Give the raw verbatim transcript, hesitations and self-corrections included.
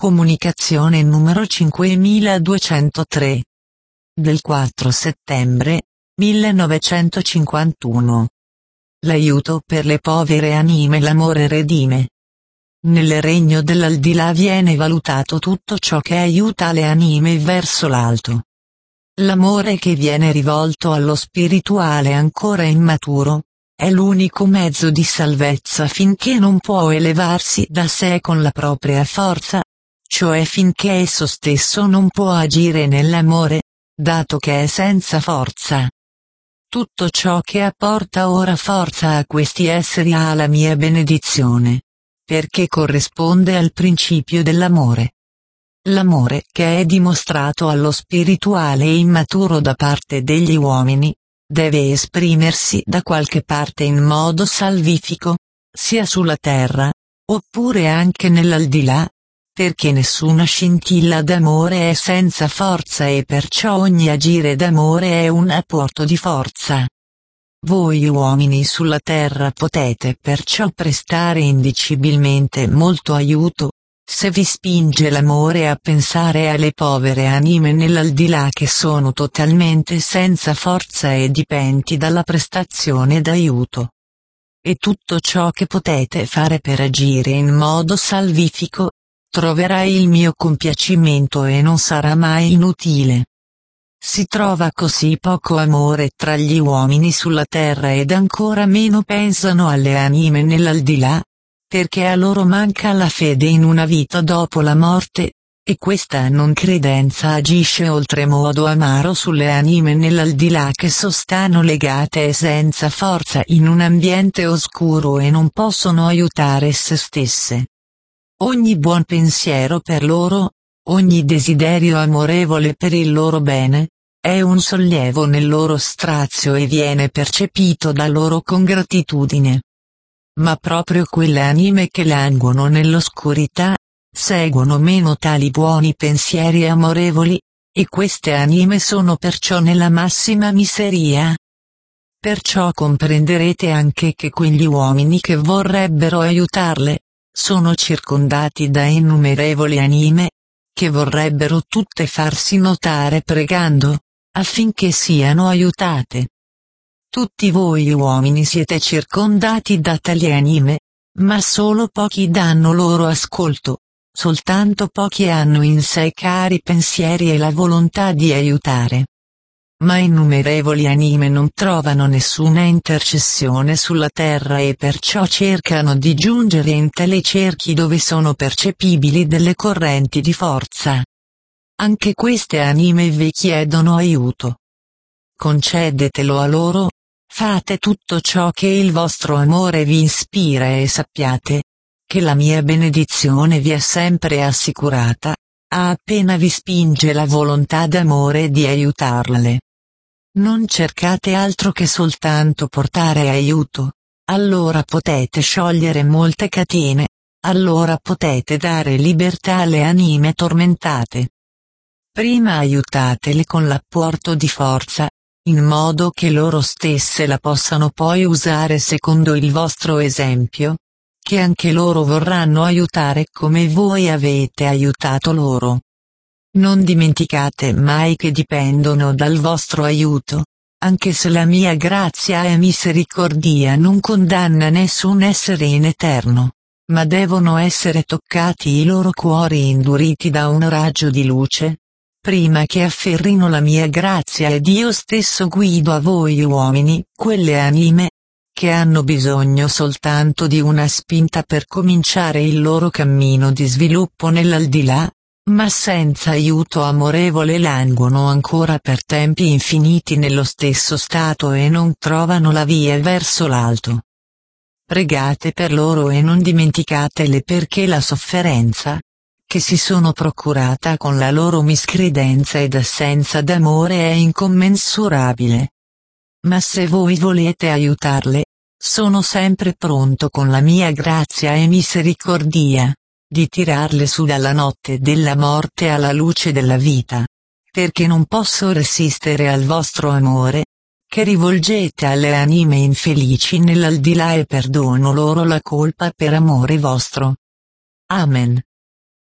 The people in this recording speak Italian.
Comunicazione numero cinquemiladuecentotre. Del quattro settembre millenovecentocinquantuno. L'aiuto per le povere anime. L'amore redime. Nel regno dell'aldilà viene valutato tutto ciò che aiuta le anime verso l'alto. L'amore che viene rivolto allo spirituale ancora immaturo è l'unico mezzo di salvezza finché non può elevarsi da sé con la propria forza, cioè finché esso stesso non può agire nell'amore, dato che è senza forza. Tutto ciò che apporta ora forza a questi esseri ha la mia benedizione, perché corrisponde al principio dell'amore. L'amore che è dimostrato allo spirituale immaturo da parte degli uomini deve esprimersi da qualche parte in modo salvifico, sia sulla terra, oppure anche nell'aldilà, perché nessuna scintilla d'amore è senza forza e perciò ogni agire d'amore è un apporto di forza. Voi uomini sulla terra potete perciò prestare indicibilmente molto aiuto, se vi spinge l'amore a pensare alle povere anime nell'aldilà che sono totalmente senza forza e dipendenti dalla prestazione d'aiuto. E tutto ciò che potete fare per agire in modo salvifico troverà il mio compiacimento e non sarà mai inutile. Si trova così poco amore tra gli uomini sulla terra ed ancora meno pensano alle anime nell'aldilà, perché a loro manca la fede in una vita dopo la morte, e questa non credenza agisce oltremodo amaro sulle anime nell'aldilà che sostanno legate e senza forza in un ambiente oscuro e non possono aiutare se stesse. Ogni buon pensiero per loro, ogni desiderio amorevole per il loro bene, è un sollievo nel loro strazio e viene percepito da loro con gratitudine. Ma proprio quelle anime che languono nell'oscurità, seguono meno tali buoni pensieri amorevoli, e queste anime sono perciò nella massima miseria. Perciò comprenderete anche che quegli uomini che vorrebbero aiutarle, sono circondati da innumerevoli anime, che vorrebbero tutte farsi notare pregando, affinché siano aiutate. Tutti voi uomini siete circondati da tali anime, ma solo pochi danno loro ascolto, soltanto pochi hanno in sé cari pensieri e la volontà di aiutare. Ma innumerevoli anime non trovano nessuna intercessione sulla terra e perciò cercano di giungere in tali cerchi dove sono percepibili delle correnti di forza. Anche queste anime vi chiedono aiuto. Concedetelo a loro, fate tutto ciò che il vostro amore vi ispira e sappiate che la mia benedizione vi è sempre assicurata, a appena vi spinge la volontà d'amore di aiutarle. Non cercate altro che soltanto portare aiuto, allora potete sciogliere molte catene, allora potete dare libertà alle anime tormentate. Prima aiutatele con l'apporto di forza, in modo che loro stesse la possano poi usare secondo il vostro esempio, che anche loro vorranno aiutare come voi avete aiutato loro. Non dimenticate mai che dipendono dal vostro aiuto, anche se la mia grazia e misericordia non condanna nessun essere in eterno, ma devono essere toccati i loro cuori induriti da un raggio di luce, prima che afferrino la mia grazia ed io stesso guido a voi uomini quelle anime, che hanno bisogno soltanto di una spinta per cominciare il loro cammino di sviluppo nell'aldilà, ma senza aiuto amorevole languono ancora per tempi infiniti nello stesso stato e non trovano la via verso l'alto. Pregate per loro e non dimenticatele perché la sofferenza, che si sono procurata con la loro miscredenza ed assenza d'amore è incommensurabile. Ma se voi volete aiutarle, sono sempre pronto con la mia grazia e misericordia di tirarle su dalla notte della morte alla luce della vita, perché non posso resistere al vostro amore, che rivolgete alle anime infelici nell'aldilà e perdono loro la colpa per amore vostro. Amen.